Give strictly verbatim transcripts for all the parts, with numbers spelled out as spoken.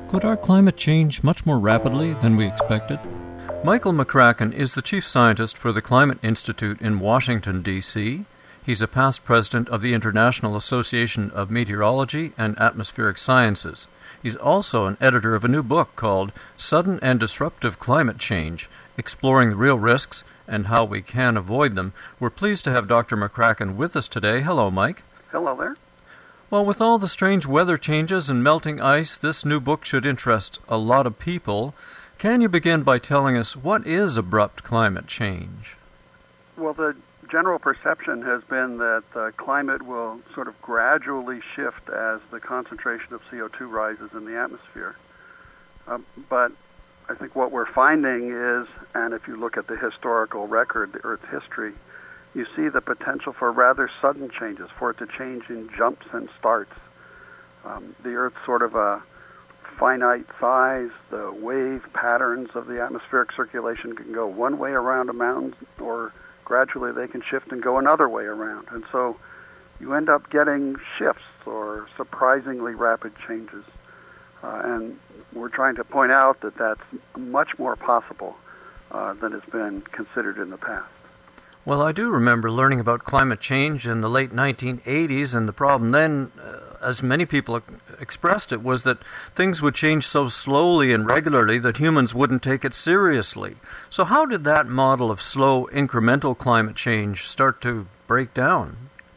Could our climate change much more rapidly than we expected? Michael McCracken is the chief scientist for the Climate Institute in Washington, D C He's a past president of the International Association of Meteorology and Atmospheric Sciences. He's also an editor of a new book called Sudden and Disruptive Climate Change, Exploring the Real Risks and How We Can Avoid Them. We're pleased to have Doctor McCracken with us today. Hello, Mike. Hello there. Well, with all the strange weather changes and melting ice, this new book should interest a lot of people. Can you begin by telling us what is abrupt climate change? Well, the general perception has been that the climate will sort of gradually shift as the concentration of C O two rises in the atmosphere. Um, but I think what we're finding is, and if you look at the historical record, the Earth's history, you see the potential for rather sudden changes, for it to change in jumps and starts. Um, the Earth's sort of a finite size. The wave patterns of the atmospheric circulation can go one way around a mountain, or gradually they can shift and go another way around. And so you end up getting shifts or surprisingly rapid changes. Uh, and we're trying to point out that that's much more possible uh, than has been considered in the past. Well, I do remember learning about climate change in the late nineteen eighties, and the problem then, uh, as many people expressed it, was that things would change so slowly and regularly that humans wouldn't take it seriously. So how did that model of slow, incremental climate change start to break down?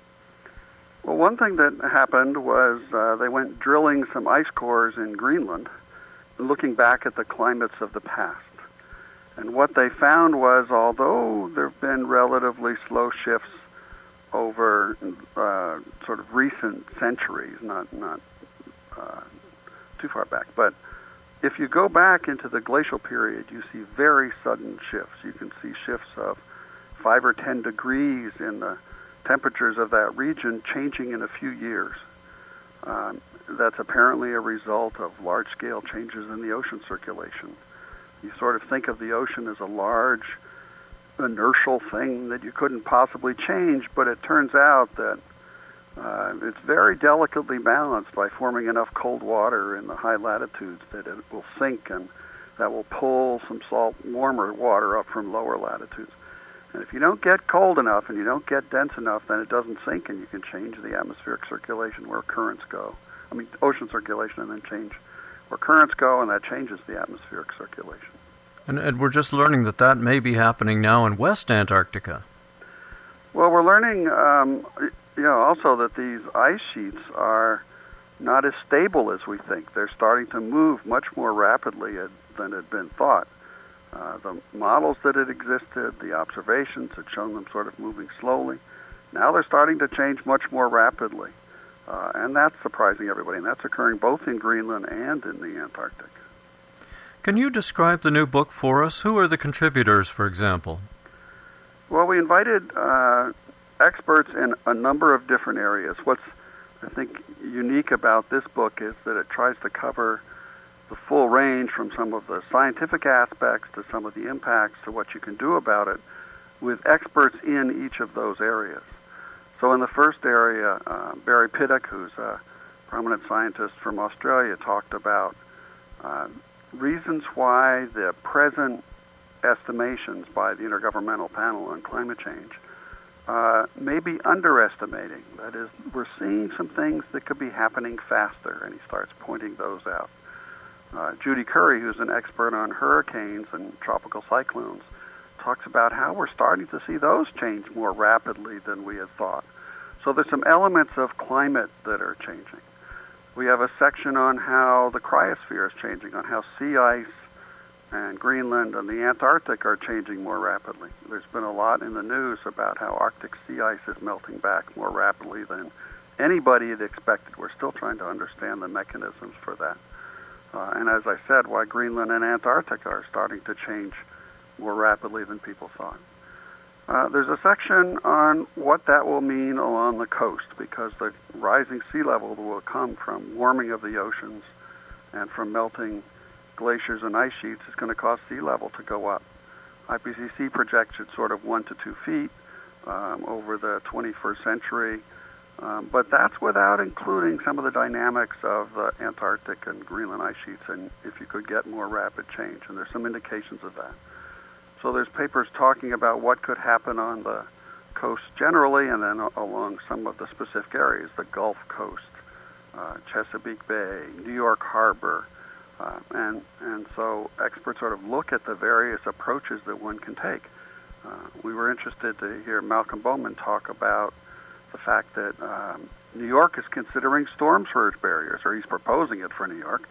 Well, one thing that happened was uh, they went drilling some ice cores in Greenland, looking back at the climates of the past. And what they found was, although there have been relatively slow shifts over uh, sort of recent centuries, not not uh, too far back, but if you go back into the glacial period, you see very sudden shifts. You can see shifts of five or ten degrees in the temperatures of that region changing in a few years. Um, that's apparently a result of large-scale changes in the ocean circulation. You sort of think of the ocean as a large, inertial thing that you couldn't possibly change, but it turns out that uh, it's very delicately balanced by forming enough cold water in the high latitudes that it will sink, and that will pull some salt, warmer water up from lower latitudes. And if you don't get cold enough and you don't get dense enough, then it doesn't sink, and you can change the atmospheric circulation where currents go. I mean, ocean circulation, and then change where currents go, and that changes the atmospheric circulation. And, and we're just learning that that may be happening now in West Antarctica. Well, we're learning, um, you know, also that these ice sheets are not as stable as we think. They're starting to move much more rapidly than had been thought. Uh, the models that had existed, the observations had shown them sort of moving slowly. Now they're starting to change much more rapidly. Uh, and that's surprising everybody, and that's occurring both in Greenland and in the Antarctic. Can you describe the new book for us? Who are the contributors, for example? Well, we invited uh, experts in a number of different areas. What's, I think, unique about this book is that it tries to cover the full range from some of the scientific aspects to some of the impacts to what you can do about it, with experts in each of those areas. So in the first area, uh, Barry Pittock, who's a prominent scientist from Australia, talked about uh, reasons why the present estimations by the Intergovernmental Panel on Climate Change uh, may be underestimating. That is, we're seeing some things that could be happening faster, and he starts pointing those out. Uh, Judy Curry, who's an expert on hurricanes and tropical cyclones, talks about how we're starting to see those change more rapidly than we had thought. So there's some elements of climate that are changing. We have a section on how the cryosphere is changing, on how sea ice and Greenland and the Antarctic are changing more rapidly. There's been a lot in the news about how Arctic sea ice is melting back more rapidly than anybody had expected. We're still trying to understand the mechanisms for that. Uh, and as I said, why Greenland and Antarctica are starting to change more rapidly than people thought. Uh, there's a section on what that will mean along the coast, because the rising sea level will come from warming of the oceans and from melting glaciers and ice sheets is going to cause sea level to go up. I P C C projected sort of one to two feet um, over the twenty-first century. Um, but that's without including some of the dynamics of the Antarctic and Greenland ice sheets, and if you could get more rapid change. And there's some indications of that. So there's papers talking about what could happen on the coast generally, and then along some of the specific areas, the Gulf Coast, uh, Chesapeake Bay, New York Harbor. Uh, and, and so experts sort of look at the various approaches that one can take. Uh, we were interested to hear Malcolm Bowman talk about the fact that um, New York is considering storm surge barriers, or he's proposing it for New York,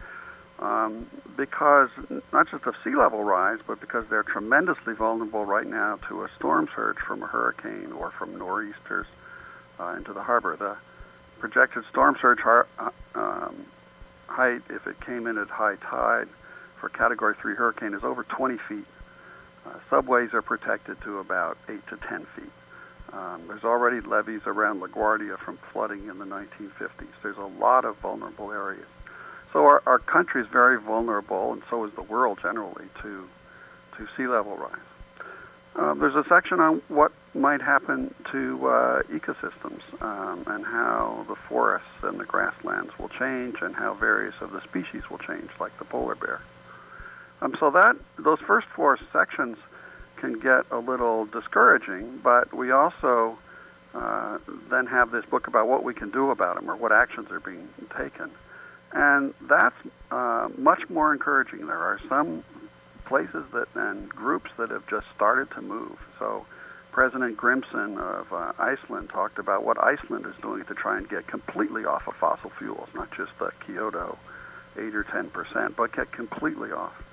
um, because not just of sea level rise, but because they're tremendously vulnerable right now to a storm surge from a hurricane or from nor'easters uh, into the harbor. The projected storm surge har- um, height, if it came in at high tide for Category three hurricane, is over twenty feet. Uh, subways are protected to about eight to ten feet. Um, there's already levees around LaGuardia from flooding in the nineteen fifties. There's a lot of vulnerable areas. So our, our country is very vulnerable, and so is the world generally, to, to sea level rise. Uh, there's a section on what might happen to uh, ecosystems um, and how the forests and the grasslands will change and how various of the species will change, like the polar bear. Um, so that those first four sections can get a little discouraging, but we also uh, then have this book about what we can do about them or what actions are being taken. And that's uh, much more encouraging. There are some places that and groups that have just started to move. So President Grimson of uh, Iceland talked about what Iceland is doing to try and get completely off of fossil fuels, not just the Kyoto eight or ten percent, but get completely off.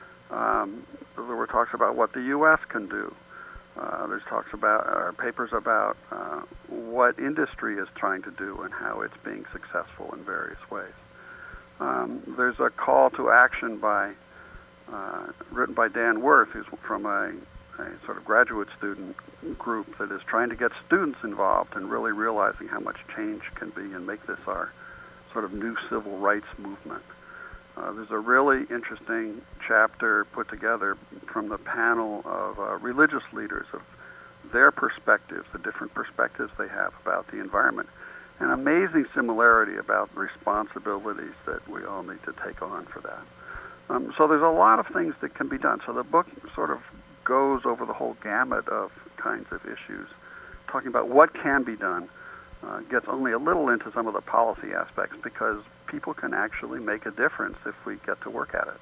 Um, there were talks about what the U S can do. Uh, there's talks about, or papers about uh, what industry is trying to do and how it's being successful in various ways. Um, there's a call to action by, uh, written by Dan Worth, who's from a, a sort of graduate student group that is trying to get students involved and really realizing how much change can be and make this our sort of new civil rights movement. Uh, there's a really interesting chapter put together from the panel of uh, religious leaders of their perspectives, the different perspectives they have about the environment. An amazing similarity about responsibilities that we all need to take on for that. Um, so there's a lot of things that can be done. So the book sort of goes over the whole gamut of kinds of issues, talking about what can be done. Uh, gets only a little into some of the policy aspects because people can actually make a difference if we get to work at it.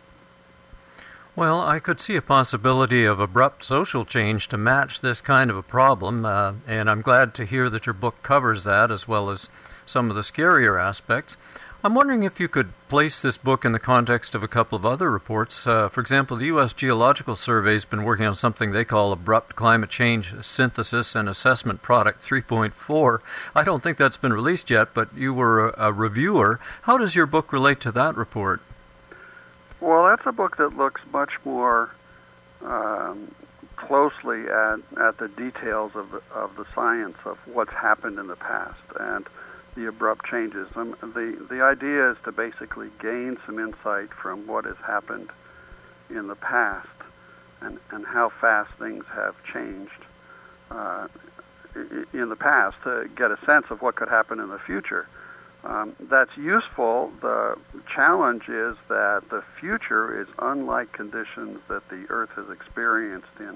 Well, I could see a possibility of abrupt social change to match this kind of a problem, uh, and I'm glad to hear that your book covers that as well as some of the scarier aspects. I'm wondering if you could place this book in the context of a couple of other reports. Uh, for example, the U S Geological Survey has been working on something they call Abrupt Climate Change Synthesis and Assessment Product three point four. I don't think that's been released yet, but you were a, a reviewer. How does your book relate to that report? Well, that's a book that looks much more um, closely at, at the details of the, of the science of what's happened in the past and the abrupt changes. Um, the, the idea is to basically gain some insight from what has happened in the past and, and how fast things have changed uh, in the past to get a sense of what could happen in the future. Um, that's useful. The challenge is that the future is unlike conditions that the Earth has experienced in,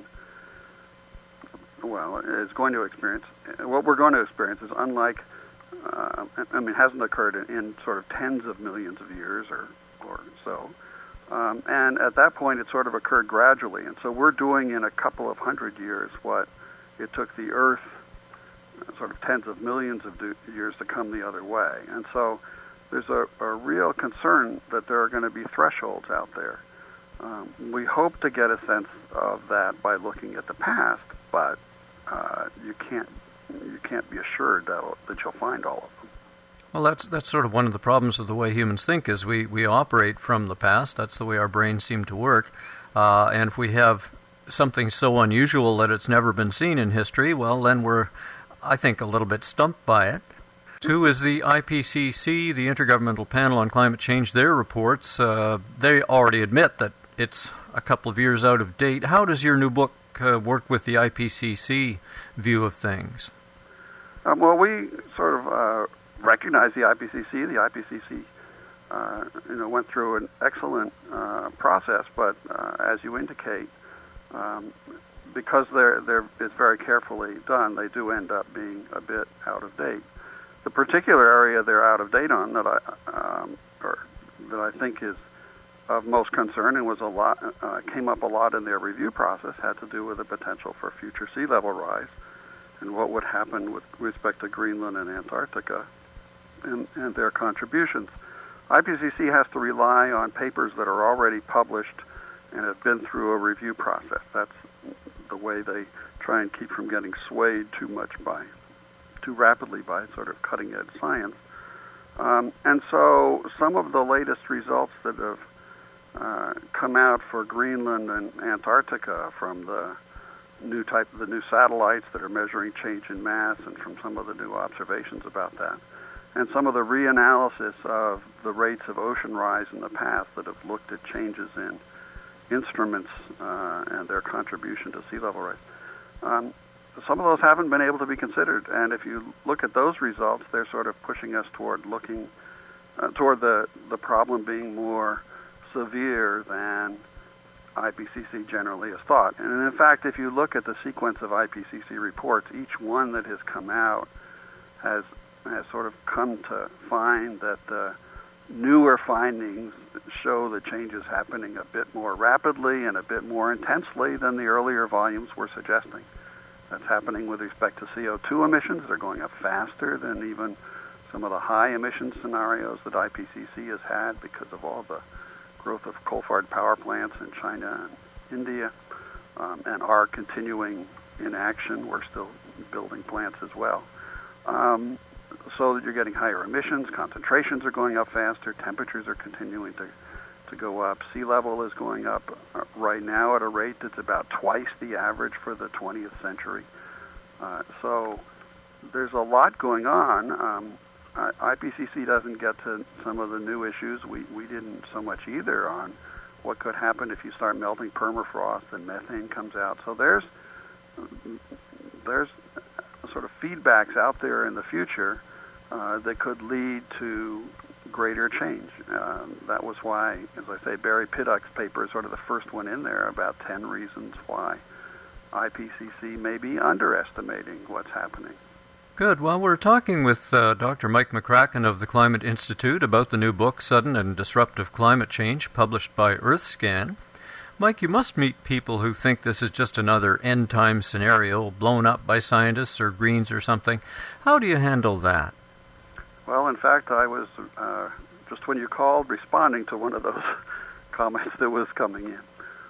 well, is going to experience. What we're going to experience is unlike, uh, I mean, it hasn't occurred in, in sort of tens of millions of years or, or so. Um, and at that point, it sort of occurred gradually. And so we're doing in a couple of hundred years what it took the Earth sort of tens of millions of do- years to come the other way. And so there's a, a real concern that there are going to be thresholds out there. Um, we hope to get a sense of that by looking at the past, but uh, you can't you can't be assured that that you'll find all of them. Well, that's that's sort of one of the problems of the way humans think is we, we operate from the past. That's the way our brains seem to work. Uh, and if we have something so unusual that it's never been seen in history, well, then we're, I think, a little bit stumped by it. Two is the I P C C, the Intergovernmental Panel on Climate Change. Their reports, uh, they already admit that it's a couple of years out of date. How does your new book uh, work with the I P C C view of things? Um, well, we sort of uh, recognize the I P C C. The I P C C, uh, you know, went through an excellent uh, process, but uh, as you indicate, um, because they're they're it's very carefully done, they do end up being a bit out of date. The particular area they're out of date on that I um, or that I think is of most concern and was a lot uh, came up a lot in their review process had to do with the potential for future sea level rise and what would happen with respect to Greenland and Antarctica and, and their contributions. I P C C has to rely on papers that are already published and have been through a review process. That's the way they try and keep from getting swayed too much by, too rapidly by sort of cutting edge science. Um, and so some of the latest results that have uh, come out for Greenland and Antarctica from the new type of the new satellites that are measuring change in mass and from some of the new observations about that, and some of the reanalysis of the rates of ocean rise in the past that have looked at changes in instruments uh, and their contribution to sea level rise. Um, some of those haven't been able to be considered, and if you look at those results, they're sort of pushing us toward looking uh, toward the, the problem being more severe than I P C C generally has thought. And in fact, if you look at the sequence of I P C C reports, each one that has come out has has sort of come to find that the newer findings show the changes happening a bit more rapidly and a bit more intensely than the earlier volumes were suggesting. That's happening with respect to C O two emissions. They're going up faster than even some of the high emission scenarios that I P C C has had because of all the growth of coal-fired power plants in China and India, um, and are continuing in action. We're still building plants as well. Um, so that you're getting higher emissions, concentrations are going up faster, temperatures are continuing to, to go up. Sea level is going up uh, right now at a rate that's about twice the average for the twentieth century. Uh, so there's a lot going on. Um, I P C C doesn't get to some of the new issues. We, we didn't so much either on what could happen if you start melting permafrost and methane comes out. So there's there's sort of feedbacks out there in the future uh, that could lead to greater change. Uh, that was why, as I say, Barry Pidduck's paper is sort of the first one in there about ten reasons why I P C C may be underestimating what's happening. Good. Well, we're talking with uh, Doctor Mike McCracken of the Climate Institute about the new book, Sudden and Disruptive Climate Change, published by EarthScan. Mike, you must meet people who think this is just another end-time scenario blown up by scientists or Greens or something. How do you handle that? Well, in fact, I was, uh, just when you called, responding to one of those comments that was coming in.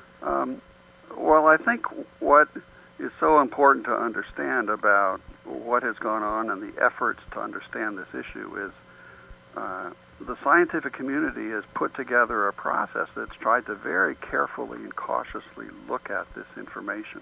Um, well, I think what is so important to understand about what has gone on and the efforts to understand this issue is uh, the scientific community has put together a process that's tried to very carefully and cautiously look at this information.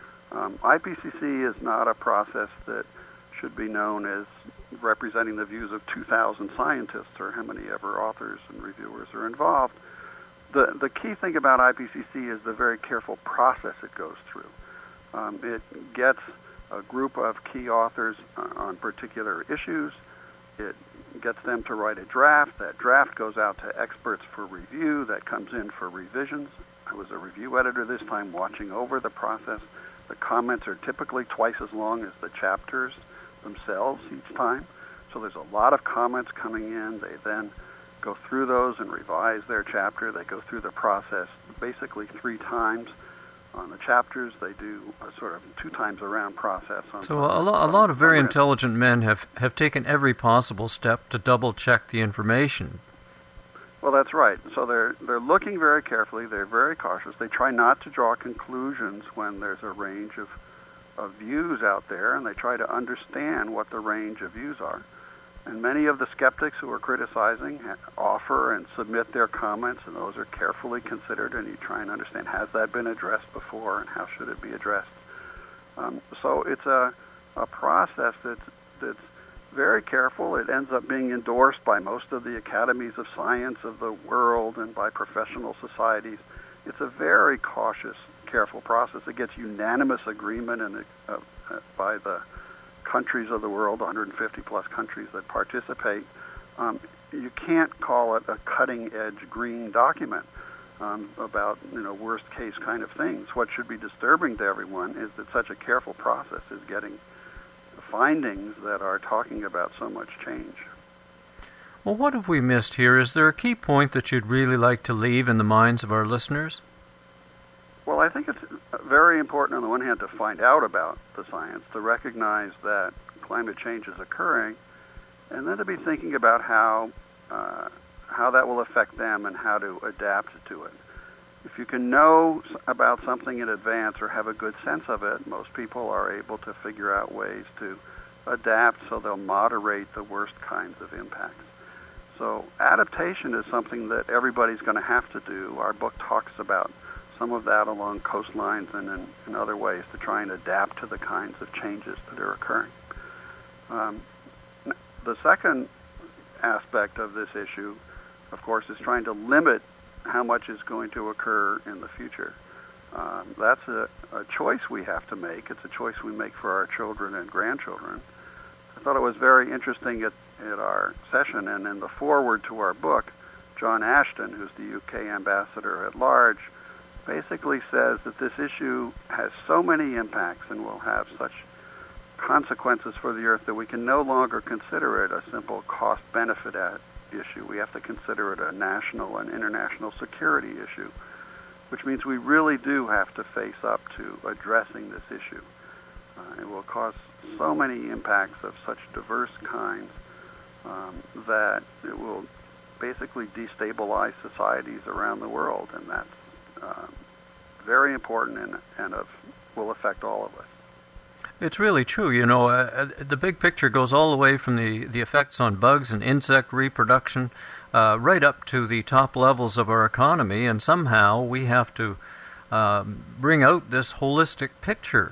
Um, I P C C is not a process that should be known as representing the views of two thousand scientists or how many ever authors and reviewers are involved. The, the key thing about I P C C is the very careful process it goes through. Um, it gets a group of key authors on particular issues. It gets them to write a draft. That draft goes out to experts for review. That comes in for revisions. I was a review editor this time watching over the process. The comments are typically twice as long as the chapters themselves each time. So there's a lot of comments coming in. They then go through those and revise their chapter. They go through the process basically three times. On the chapters, they do a sort of two times around process. On so a, lo- a lot of very intelligent men have, have taken every possible step to double-check the information. Well, that's right. So they're they're looking very carefully. They're very cautious. They try not to draw conclusions when there's a range of, of views out there, and they try to understand what the range of views are. And many of the skeptics who are criticizing offer and submit their comments, and those are carefully considered, and you try and understand, has that been addressed before, and how should it be addressed? Um, so it's a, a process that's, that's very careful. It ends up being endorsed by most of the academies of science of the world and by professional societies. It's a very cautious, careful process. It gets unanimous agreement and uh, uh, by the countries of the world, one hundred fifty plus countries that participate, um, you can't call it a cutting-edge green document um, about, you know, worst-case kind of things. What should be disturbing to everyone is that such a careful process is getting findings that are talking about so much change. Well, what have we missed here? Is there a key point that you'd really like to leave in the minds of our listeners? Well, I think it's very important on the one hand to find out about the science, to recognize that climate change is occurring, and then to be thinking about how uh, how that will affect them and how to adapt to it. If you can know about something in advance or have a good sense of it, most people are able to figure out ways to adapt so they'll moderate the worst kinds of impacts. So adaptation is something that everybody's going to have to do. Our book talks about some of that along coastlines and in, in other ways to try and adapt to the kinds of changes that are occurring. Um, the second aspect of this issue, of course, is trying to limit how much is going to occur in the future. Um, that's a, a choice we have to make. It's a choice we make for our children and grandchildren. I thought it was very interesting at, at our session and in the foreword to our book, John Ashton, who's the U K ambassador at large, basically says that this issue has so many impacts and will have such consequences for the Earth that we can no longer consider it a simple cost-benefit issue. We have to consider it a national and international security issue, which means we really do have to face up to addressing this issue. Uh, it will cause so many impacts of such diverse kinds um, that it will basically destabilize societies around the world, and that's uh, very important and, and of, will affect all of us. It's really true. You know, uh, the big picture goes all the way from the, the effects on bugs and insect reproduction uh, right up to the top levels of our economy, and somehow we have to um, bring out this holistic picture.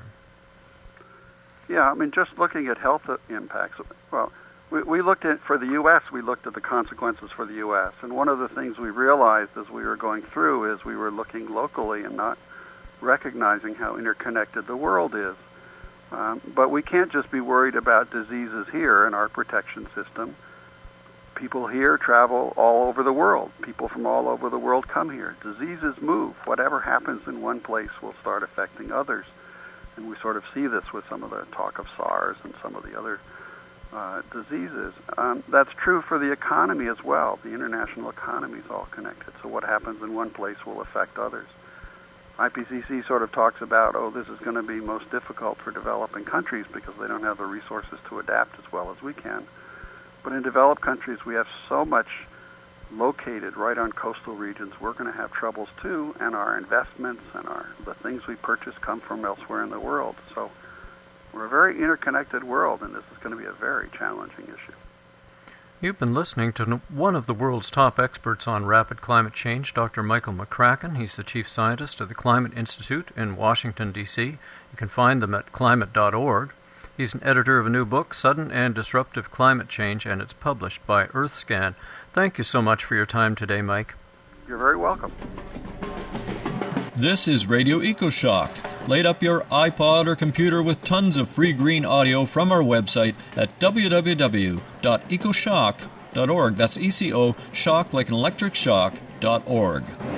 Yeah, I mean, just looking at health impacts, well, we, we looked at, for the U S, we looked at the consequences for the U S, and one of the things we realized as we were going through is we were looking locally and not recognizing how interconnected the world is. Um, but we can't just be worried about diseases here in our protection system. People here travel all over the world. People from all over the world come here. Diseases move. Whatever happens in one place will start affecting others. And we sort of see this with some of the talk of SARS and some of the other uh, diseases. Um, that's true for the economy as well. The international economy is all connected. So what happens in one place will affect others. I P C C sort of talks about, oh, this is going to be most difficult for developing countries because they don't have the resources to adapt as well as we can. But in developed countries, we have so much located right on coastal regions. We're going to have troubles too, and our investments and our the things we purchase come from elsewhere in the world. So we're a very interconnected world, and this is going to be a very challenging issue. You've been listening to one of the world's top experts on rapid climate change, Doctor Michael McCracken. He's the chief scientist of the Climate Institute in Washington, D C You can find them at climate dot org. He's an editor of a new book, Sudden and Disruptive Climate Change, and it's published by EarthScan. Thank you so much for your time today, Mike. You're very welcome. This is Radio EcoShock. Light up your iPod or computer with tons of free green audio from our website at w w w dot ecoshock dot org. That's E C O, shock like an electric shock, dot org.